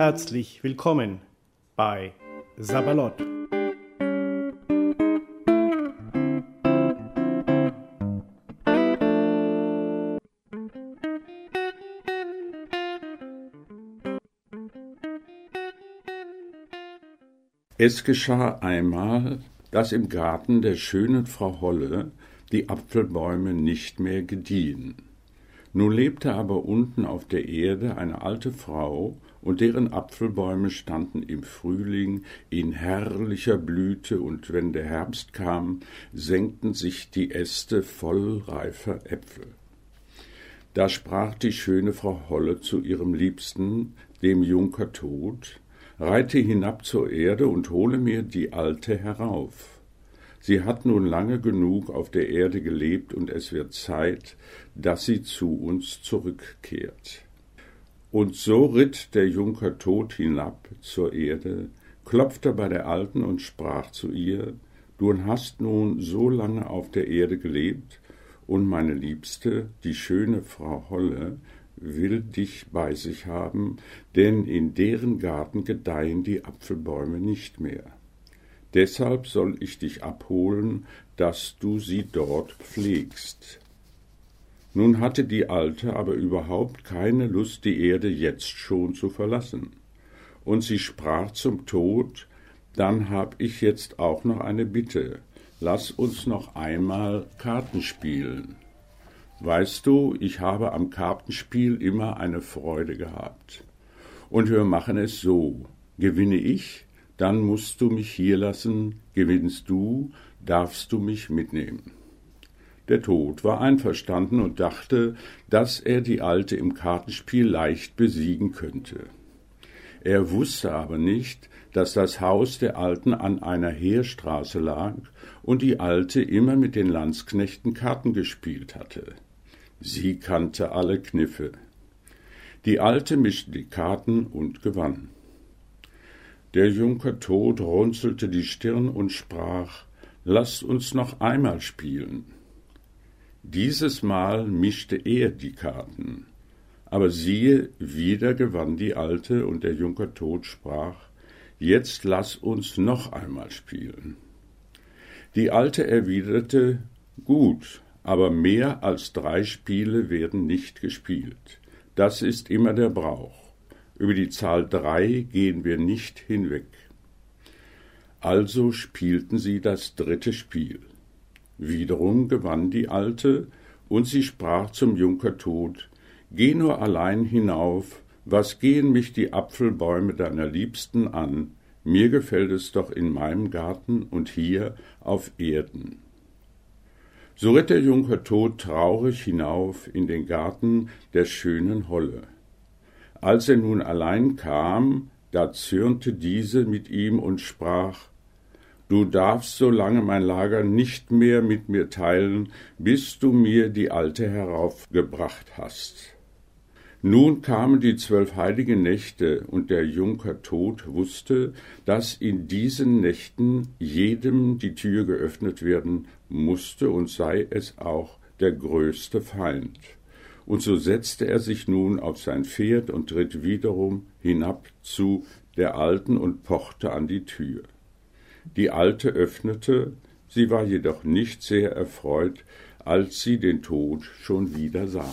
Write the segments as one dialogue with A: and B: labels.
A: Herzlich willkommen bei Sabalot.
B: Es geschah einmal, dass im Garten der schönen Frau Holle die Apfelbäume nicht mehr gediehen. Nun lebte aber unten auf der Erde eine alte Frau, und deren Apfelbäume standen im Frühling in herrlicher Blüte, und wenn der Herbst kam, senkten sich die Äste voll reifer Äpfel. Da sprach die schöne Frau Holle zu ihrem Liebsten, dem Junker Tod: Reite hinab zur Erde und hole mir die Alte herauf. Sie hat nun lange genug auf der Erde gelebt, und es wird Zeit, dass sie zu uns zurückkehrt. Und so ritt der Junker Tod hinab zur Erde, klopfte bei der Alten und sprach zu ihr: Du hast nun so lange auf der Erde gelebt, und meine Liebste, die schöne Frau Holle, will dich bei sich haben, denn in deren Garten gedeihen die Apfelbäume nicht mehr. Deshalb soll ich dich abholen, dass du sie dort pflegst. Nun hatte die Alte aber überhaupt keine Lust, die Erde jetzt schon zu verlassen. Und sie sprach zum Tod: Dann hab ich jetzt auch noch eine Bitte. Lass uns noch einmal Karten spielen. Weißt du, ich habe am Kartenspiel immer eine Freude gehabt. Und wir machen es so: Gewinne ich, dann musst du mich hier lassen, gewinnst du, darfst du mich mitnehmen. Der Tod war einverstanden und dachte, dass er die Alte im Kartenspiel leicht besiegen könnte. Er wusste aber nicht, dass das Haus der Alten an einer Heerstraße lag und die Alte immer mit den Landsknechten Karten gespielt hatte. Sie kannte alle Kniffe. Die Alte mischte die Karten und gewann. Der Junker Tod runzelte die Stirn und sprach: Lasst uns noch einmal spielen. Dieses Mal mischte er die Karten. Aber siehe, wieder gewann die Alte, und der Junker Tod sprach: Jetzt lass uns noch einmal spielen. Die Alte erwiderte: Gut, aber mehr als 3 Spiele werden nicht gespielt. Das ist immer der Brauch. Über die Zahl 3 gehen wir nicht hinweg. Also spielten sie das 3. Spiel. Wiederum gewann die Alte, und sie sprach zum Junker Tod: Geh nur allein hinauf, was gehen mich die Apfelbäume deiner Liebsten an? Mir gefällt es doch in meinem Garten und hier auf Erden. So ritt der Junker Tod traurig hinauf in den Garten der schönen Holle. Als er nun allein kam, da zürnte diese mit ihm und sprach: Du darfst so lange mein Lager nicht mehr mit mir teilen, bis du mir die Alte heraufgebracht hast. Nun kamen die 12 heiligen Nächte, und der Junker Tod wusste, dass in diesen Nächten jedem die Tür geöffnet werden musste, und sei es auch der größte Feind. Und so setzte er sich nun auf sein Pferd und ritt wiederum hinab zu der Alten und pochte an die Tür. Die Alte öffnete, sie war jedoch nicht sehr erfreut, als sie den Tod schon wieder sah.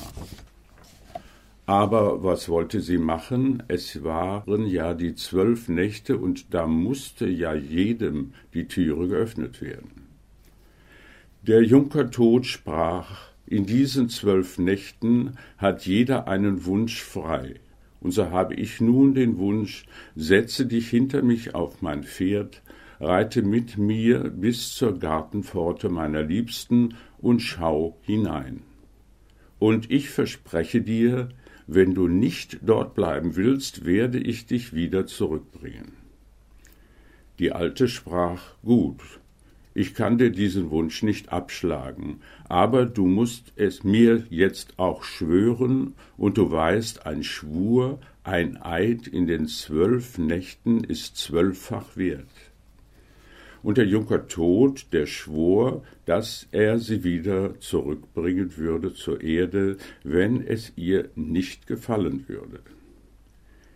B: Aber was wollte sie machen? Es waren ja die 12 Nächte, und da musste ja jedem die Türe geöffnet werden. Der Junker Tod sprach: In diesen 12 Nächten hat jeder einen Wunsch frei. Und so habe ich nun den Wunsch: Setze dich hinter mich auf mein Pferd, reite mit mir bis zur Gartenpforte meiner Liebsten und schau hinein. Und ich verspreche dir, wenn du nicht dort bleiben willst, werde ich dich wieder zurückbringen. Die Alte sprach: Gut, ich kann dir diesen Wunsch nicht abschlagen, aber du musst es mir jetzt auch schwören, und du weißt, ein Schwur, ein Eid in den 12 Nächten ist 12-fach wert. Und der Junker Tod, der schwor, dass er sie wieder zurückbringen würde zur Erde, wenn es ihr nicht gefallen würde.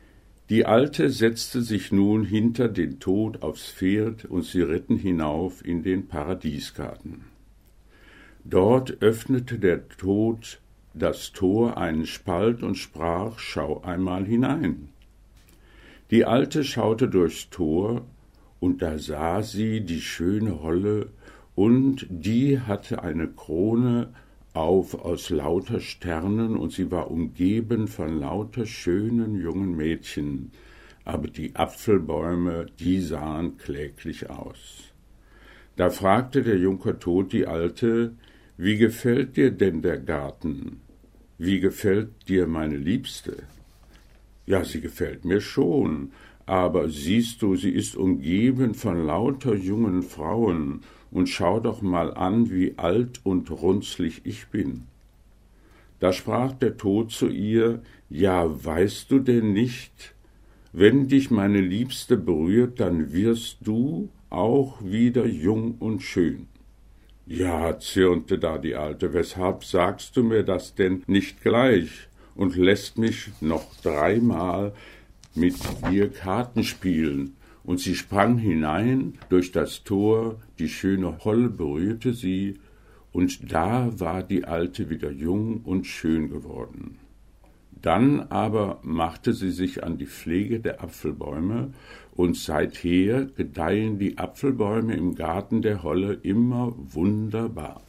B: Die Alte setzte sich nun hinter den Tod aufs Pferd, und sie ritten hinauf in den Paradiesgarten. Dort öffnete der Tod das Tor einen Spalt und sprach: »Schau einmal hinein.« Die Alte schaute durchs Tor, und da sah sie die schöne Holle, und die hatte eine Krone auf aus lauter Sternen, und sie war umgeben von lauter schönen jungen Mädchen, aber die Apfelbäume, die sahen kläglich aus. Da fragte der Junker Tod die Alte: »Wie gefällt dir denn der Garten? Wie gefällt dir meine Liebste?« »Ja, sie gefällt mir schon, aber siehst du, sie ist umgeben von lauter jungen Frauen, und schau doch mal an, wie alt und runzlig ich bin.« Da sprach der Tod zu ihr: »Ja, weißt du denn nicht, wenn dich meine Liebste berührt, dann wirst du auch wieder jung und schön.« »Ja«, zürnte da die Alte, »weshalb sagst du mir das denn nicht gleich und lässt mich noch 3-mal mit dir Karten spielen?« Und sie sprang hinein durch das Tor, die schöne Holle berührte sie, und da war die Alte wieder jung und schön geworden. Dann aber machte sie sich an die Pflege der Apfelbäume, und seither gedeihen die Apfelbäume im Garten der Holle immer wunderbar.